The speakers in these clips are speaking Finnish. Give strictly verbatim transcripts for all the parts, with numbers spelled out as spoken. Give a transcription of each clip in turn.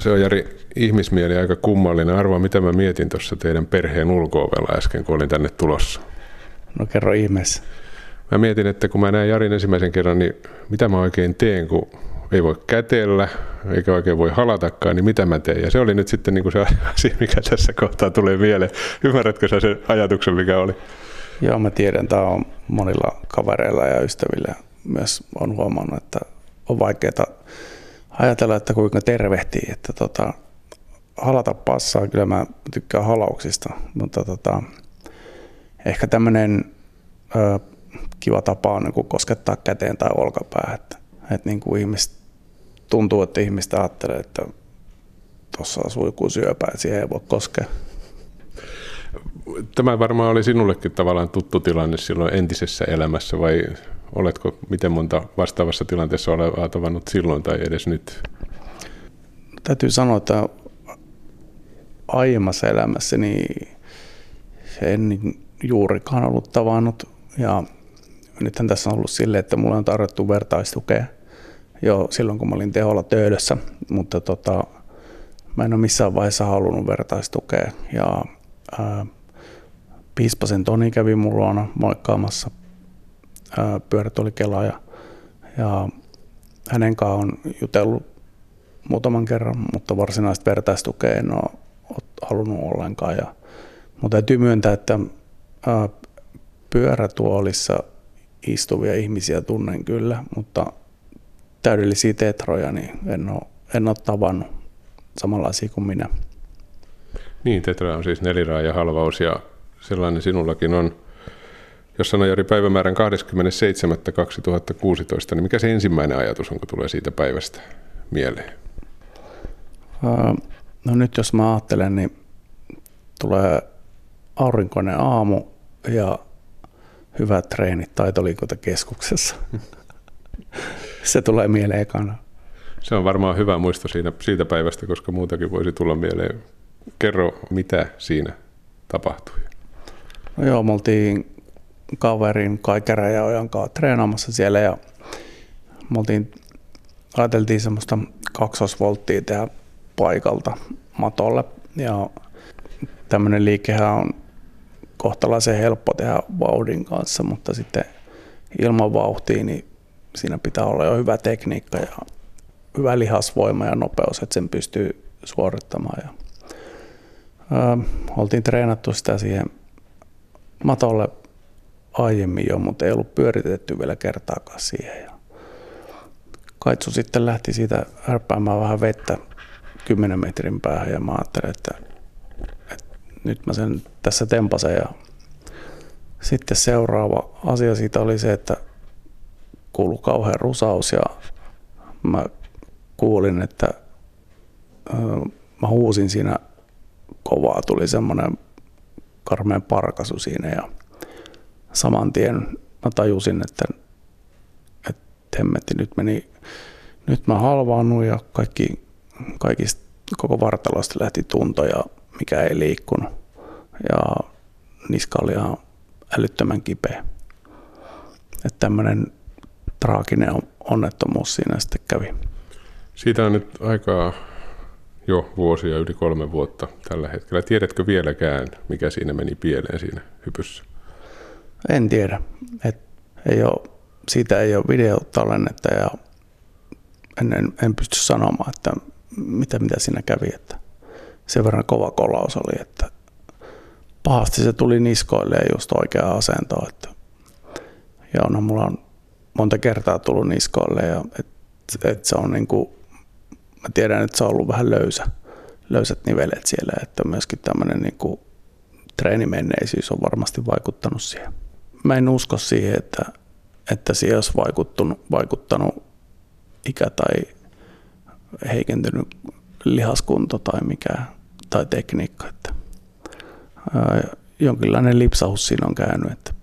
Se on, Jari, ihmismieli aika kummallinen. Arvaa, mitä mä mietin tuossa teidän perheen ulko-ovella äsken, kun olin tänne tulossa. No kerro ihmeessä. Mä mietin, että kun mä näin Jarin ensimmäisen kerran, niin mitä mä oikein teen, kun ei voi kätellä, eikä oikein voi halatakaan, niin mitä mä teen? Ja se oli nyt sitten niin kuin se asia, mikä tässä kohtaa tulee mieleen. Ymmärrätkö sä sen ajatuksen, mikä oli? Joo, mä tiedän, tämä on monilla kavereilla ja ystävillä myös on huomannut, että on vaikeaa ajatella, että kuinka tervehtii, että tota, halata passaa, kyllä mä tykkään halauksista, mutta tota, ehkä tämmöinen ö, kiva tapa on niin koskettaa käteen tai olkapäähän, että, että niin kuin ihmiset, tuntuu, että ihmistä ajattelee, että tuossa asuu joku syöpä, että siihen ei voi koskea. Tämä varmaan oli sinullekin tavallaan tuttu tilanne silloin entisessä elämässä, vai oletko miten monta vastaavassa tilanteessa olevaa tavannut silloin tai edes nyt? Täytyy sanoa, että aiemmassa elämässä niin en juurikaan ollut tavannut. Ja nythän tässä on ollut silleen, että mulla on tarjottu vertaistukea jo silloin, kun mä olin teholla töydössä, mutta tota, mä en ole missään vaiheessa halunnut vertaistukea. Ja ää, Piispasen Toni kävi mun luona moikkaamassa ää, pyörätuolikelaa ja, ja hänen kanssaan on jutellut muutaman kerran, mutta varsinaista vertaistukea en ole halunnut ollenkaan. Ja, mutta täytyy myöntää, että ää, pyörätuolissa istuvia ihmisiä tunnen kyllä, mutta täydellisiä tetroja niin en ole, en ole tavannut samanlaisia kuin minä. Niin, tetra on siis neliraajahalvaus ja sellainen sinullakin on. Jos sanoo, Jari, päivämäärän kahdeskymmenes seitsemäs kaksituhattakuusitoista, niin mikä se ensimmäinen ajatus on, kun tulee siitä päivästä mieleen? No nyt jos mä ajattelen, niin tulee aurinkoinen aamu ja hyvät treenit taitoliikuntakeskuksessa. Se tulee mieleen ekana. Se on varmaan hyvä muisto siinä, siitä päivästä, koska muutakin voisi tulla mieleen. Kerro, mitä siinä tapahtui? No joo, me oltiin kaverin Kai Käräjäojan kanssa treenaamassa siellä ja me oltiin, ajateltiin semmoista kaksosvolttia tehdä paikalta matolle ja tämmöinen liikehän on kohtalaisen helppo tehdä vauhdin kanssa, mutta sitten ilman vauhtia niin siinä pitää olla jo hyvä tekniikka ja hyvä lihasvoima ja nopeus, että sen pystyy suorittamaan. Ja, ää, oltiin treenattu sitä siihen matolle aiemmin jo, mutta ei ollut pyöritetty vielä kertaakaan siihen. Ja Kaitsu sitten lähti siitä härppäämään vähän vettä kymmenen metrin päähän ja mä ajattelin, että, että nyt mä sen tässä tempasen. Ja sitten seuraava asia siitä oli se, että kuului kauhean rusaus ja mä kuulin, että äh, mä huusin siinä kovaa, tuli semmoinen karmeen parkaisu siinä ja saman tien mä tajusin, että, että hemmetti, nyt meni, nyt mä halvaannut ja kaikki, kaikista, koko vartalosta lähti tunto ja mikä ei liikkunut ja niska oli ihan älyttömän kipeä. Että tämmöinen traaginen onnettomuus siinä sitten kävi. Siitä on nyt aikaa jo vuosia, yli kolme vuotta tällä hetkellä. Tiedätkö vieläkään, mikä siinä meni pieleen siinä hypyssä? En tiedä. Et ei ole, siitä ei ole videotallennetta ja en, en, en pysty sanomaan, että mitä, mitä siinä kävi. Että sen verran kova kolaus oli, että pahasti se tuli niskoille ja just oikeaan asentoon. Että ja onhan mulla on monta kertaa tullut niskoille ja et, et se on niinku, mä tiedän, että se on ollut vähän löysä, löysät nivelet siellä, että myöskin tämmöinen niinku treenimenneisyys on varmasti vaikuttanut siihen. Mä en usko siihen, että, että siihen olisi vaikuttanut, vaikuttanut ikä tai heikentynyt lihaskunto tai mikä, tai tekniikka. Että, ää, jonkinlainen lipsahus siinä on käynyt, että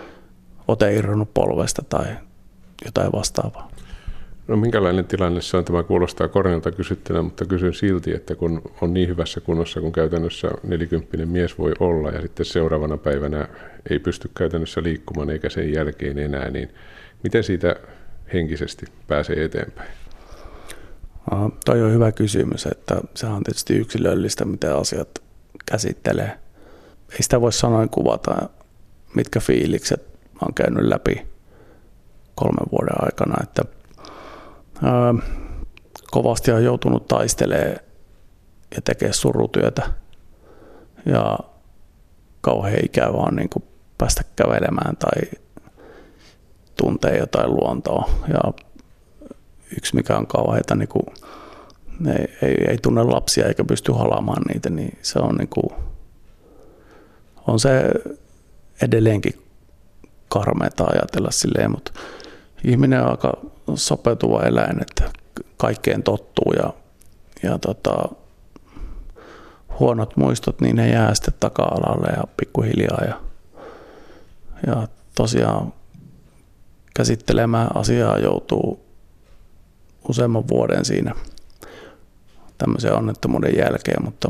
ote irronnut polvesta tai jotain vastaavaa. No minkälainen tilanne se on? Tämä kuulostaa kornilta kysyttynä, mutta kysyn silti, että kun on niin hyvässä kunnossa, kun käytännössä nelikymppinen mies voi olla ja sitten seuraavana päivänä ei pysty käytännössä liikkumaan eikä sen jälkeen enää, niin miten siitä henkisesti pääsee eteenpäin? Uh, toi on hyvä kysymys, että se on tietysti yksilöllistä, miten asiat käsittelee. Ei sitä voi sanoin kuvata, mitkä fiilikset olen käynyt läpi kolmen vuoden aikana. Että, uh, kovasti on joutunut taistelemaan ja tekemään surutyötä. Ja kauhean ikävä on niin kuin päästä kävelemään tai tuntee jotain luontoa. Ja yksi mikä on kauheita, niin kuin, ei, ei, ei tunne lapsia eikä pysty halaamaan niitä, niin se on, niin kuin, on se edelleenkin karmeeta ajatella silleen, mutta ihminen on aika sopeutuva eläin, että kaikkeen tottuu ja, ja tota, huonot muistot, niin ne jää sitten taka-alalle ja pikkuhiljaa. Ja, ja tosiaan käsittelemään asiaa joutuu useamman vuoden siinä tämmöisen onnettomuuden jälkeen, mutta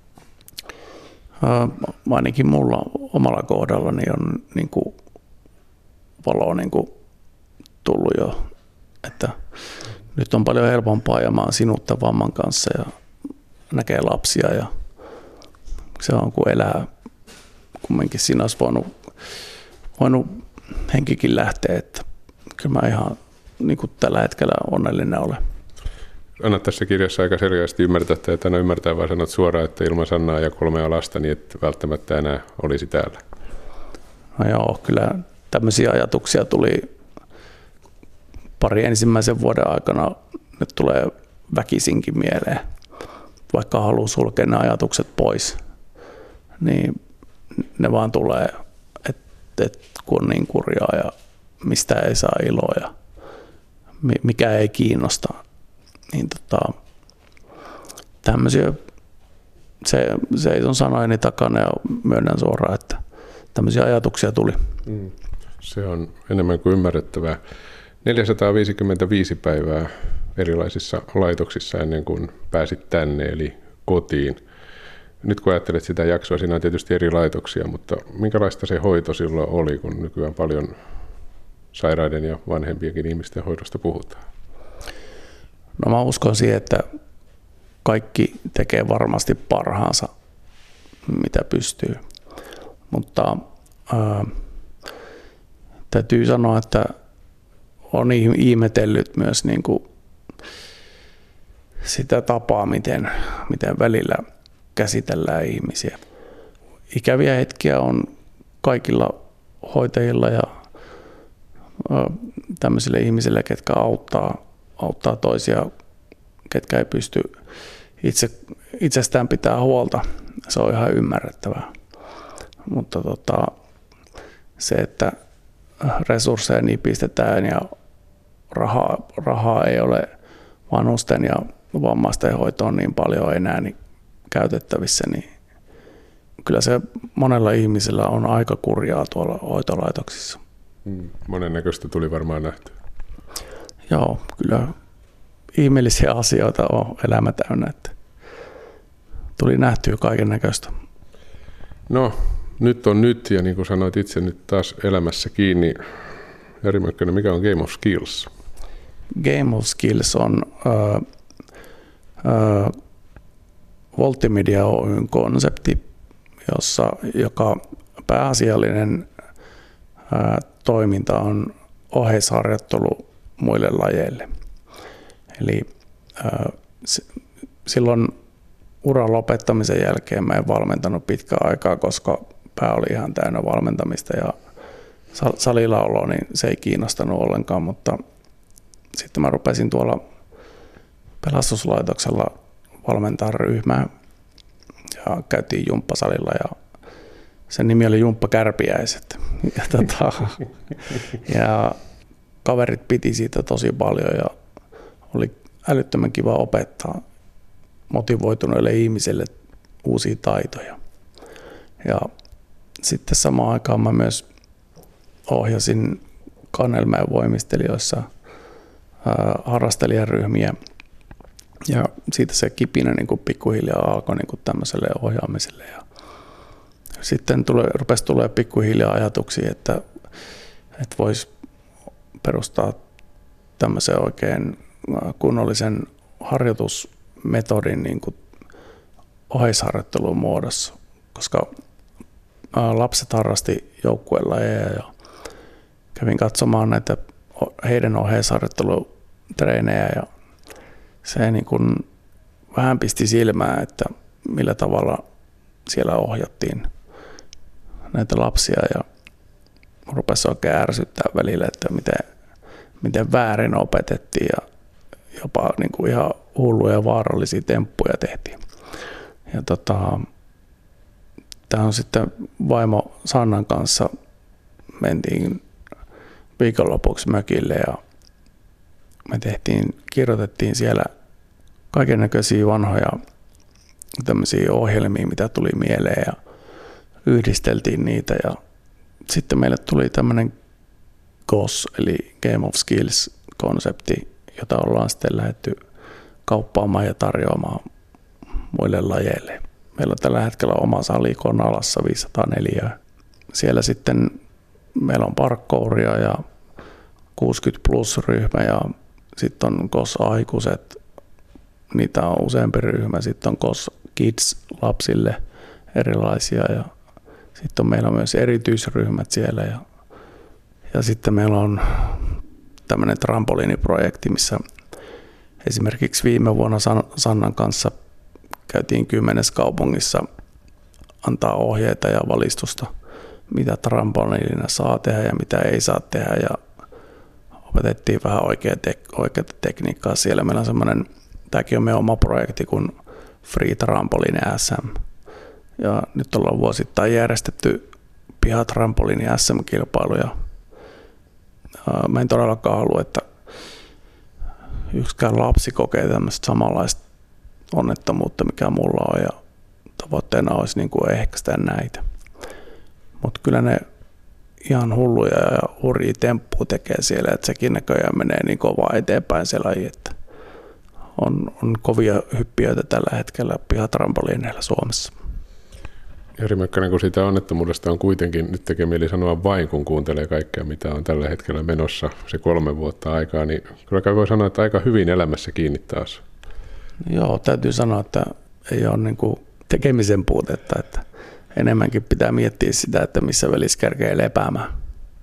ää, ainakin mulla omalla kohdallani on niin kuin valo niin kuin tullut jo, että nyt on paljon helpompaa ja mä oon sinutta vamman kanssa ja näkee lapsia ja se on kun elää, kumminkin siinä olisi voinut, voinut henkikin lähteä, että kyllä mä ihan niin kuin tällä hetkellä onnellinen olen. Annat tässä kirjassa aika selkeästi ymmärtää, että en ymmärtää, vaan sanot suoraan, että ilman Sannaa ja kolmea lasta, niin et välttämättä enää olisi täällä. No joo, kyllä tämmöisiä ajatuksia tuli pari ensimmäisen vuoden aikana, nyt tulee väkisinkin mieleen. Vaikka haluaa sulkea ne ajatukset pois, niin ne vaan tulee, että et, kun on niin kurjaa ja mistä ei saa iloa ja mikä ei kiinnosta. Niin tota, tämmöisiä, se, seison sanojeni takana ja myönnän suoraan, että tämmöisiä ajatuksia tuli. Mm. Se on enemmän kuin ymmärrettävää. neljäsataaviisikymmentäviisi päivää erilaisissa laitoksissa ennen kuin pääsit tänne, eli kotiin. Nyt kun ajattelet sitä jaksoa, siinä on tietysti eri laitoksia, mutta minkälaista se hoito silloin oli, kun nykyään paljon sairaiden ja vanhempienkin ihmisten hoidosta puhutaan? No mä uskon siihen, että kaikki tekee varmasti parhaansa, mitä pystyy. Mutta ää, täytyy sanoa, että on ihmetellyt myös niin kuin sitä tapaa, miten, miten välillä käsitellään ihmisiä. Ikäviä hetkiä on kaikilla hoitajilla ja ää, tämmöisille ihmisille, ketkä auttaa, auttaa toisia, ketkä ei pysty itse, itsestään pitää huolta. Se on ihan ymmärrettävää. Mutta tota, se, että resursseja nipistetään ja rahaa, rahaa ei ole vanhusten ja vammaisten hoitoon niin paljon enää niin käytettävissä, niin kyllä se monella ihmisellä on aika kurjaa tuolla hoitolaitoksissa. Hmm. Monennäköistä tuli varmaan nähty. Joo, kyllä ihmeellisiä asioita on elämä täynnä, että tuli nähtyä kaiken näköistä. No, nyt on nyt, ja niin kuin sanoit itse nyt taas elämässä kiinni. Jari Mökkönen, mikä on Game of Skills? Game of Skills on äh, äh, Volttimedia Oyn konsepti, jossa, joka pääasiallinen äh, toiminta on oheisharjoittelu muille lajeille. Eli äh, s- silloin uran lopettamisen jälkeen mä en valmentanut pitkään aikaa, koska pää oli ihan täynnä valmentamista ja salilla olo, niin se ei kiinnostanut ollenkaan, mutta sitten mä rupesin tuolla pelastuslaitoksella valmentaa ryhmää ja käytiin jumppasalilla ja sen nimi oli Jumppakärpiäiset. Ja, tota, ja kaverit piti siitä tosi paljon ja oli älyttömän kiva opettaa motivoituneille ihmisille uusia taitoja. Ja sitten samaan aikaan mä myös ohjasin Kannelmäen voimistelijoissa ää, harrastelijaryhmiä ja siitä se kipinä niin kuin pikkuhiljaa alkoi niin kuin tämmöiselle ohjaamiselle. Ja sitten tule, rupesi tulemaan pikkuhiljaa ajatuksia, että, että voisi perustaa tämmöisen oikein kunnollisen harjoitusmetodin niin kuin oheisharjoittelun muodossa, koska lapset harrasti joukkuelajeja ja kävin katsomaan näitä heidän oheisharjoittelutreenejä ja se niin kuin vähän pisti silmää, että millä tavalla siellä ohjattiin näitä lapsia ja rupesi oikein ärsyttää välillä, että miten, miten väärin opetettiin ja jopa niin kuin ihan hulluja ja vaarallisia temppuja tehtiin. Ja tota, tämä on sitten vaimo Sannan kanssa mentiin viikonlopuksi mökille ja me tehtiin, kirjoitettiin siellä kaikennäköisiä vanhoja tämmöisiä ohjelmia, mitä tuli mieleen ja yhdisteltiin niitä ja sitten meille tuli tämmöinen G O S eli Game of Skills-konsepti, jota ollaan sitten lähdetty kauppaamaan ja tarjoamaan muille lajeille. Meillä on tällä hetkellä oma sali Konalassa viisisataaneljä. Siellä sitten meillä on parkouria ja kuusikymmentä plus ryhmä ja sitten on G O S-aikuiset. Niitä on useampi ryhmä. Sitten on G O S Kids lapsille erilaisia ja sitten on meillä on myös erityisryhmät siellä ja, ja sitten meillä on tämmöinen trampoliiniprojekti, missä esimerkiksi viime vuonna Sannan kanssa käytiin kymmenessä kaupungissa antaa ohjeita ja valistusta, mitä trampoliinina saa tehdä ja mitä ei saa tehdä ja opetettiin vähän oikea tek- oikeaa tekniikkaa siellä. Meillä on semmoinen, tämäkin on meidän oma projekti kuin Free Trampolini S M. Ja nyt ollaan vuosittain järjestetty pihatrampoliini S M-kilpailuja. Mä en todellakaan halua, että yksikään lapsi kokee tämmöistä samanlaista onnettomuutta, mikä mulla on, ja tavoitteena olisi niin kuin ehkäistä näitä. Mutta kyllä ne ihan hulluja ja hurjia temppuja tekee siellä, että sekin näköjään menee niin kovaa eteenpäin se laji, että on, on kovia hyppiöitä tällä hetkellä pihatrampoliineilla Suomessa. Jari Mökkönen, kun siitä onnettomuudesta on kuitenkin, nyt tekee mieli sanoa vain, kun kuuntelee kaikkea, mitä on tällä hetkellä menossa, se kolme vuotta aikaa, niin kyllä kai voi sanoa, että aika hyvin elämässä kiinni taas. Joo, täytyy sanoa, että ei ole niin kuin tekemisen puutetta, että enemmänkin pitää miettiä sitä, että missä välissä kerkee lepäämään.